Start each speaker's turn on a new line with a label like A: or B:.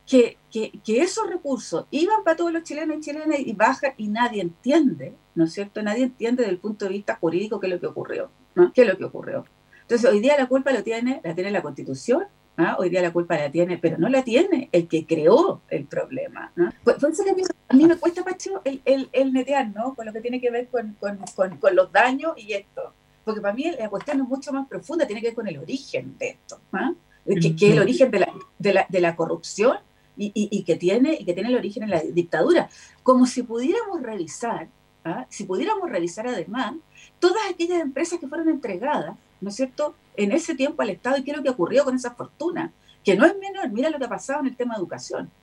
A: que esos recursos iban para todos los chilenos y chilenas y bajan y nadie entiende, ¿no es cierto? Nadie entiende desde el punto de vista jurídico qué es lo que ocurrió, ¿no? ¿Qué es lo que ocurrió? Entonces, hoy día la culpa la tiene la Constitución, ¿ah? Hoy día la culpa la tiene, pero no la tiene el que creó el problema, ¿no? Por eso que a mí me cuesta, Pacho, el netear, ¿no? Con lo que tiene que ver con los daños y esto. Porque para mí la cuestión es mucho más profunda, tiene que ver con el origen de esto, ¿ah? Que es el origen de la corrupción y que tiene el origen en la dictadura. Como si pudiéramos revisar, ¿ah? Si pudiéramos revisar además todas aquellas empresas que fueron entregadas, ¿no es cierto?, en ese tiempo al Estado y qué es lo que ocurrió con esa fortuna, que no es menor. Mira lo que ha pasado en el tema de educación.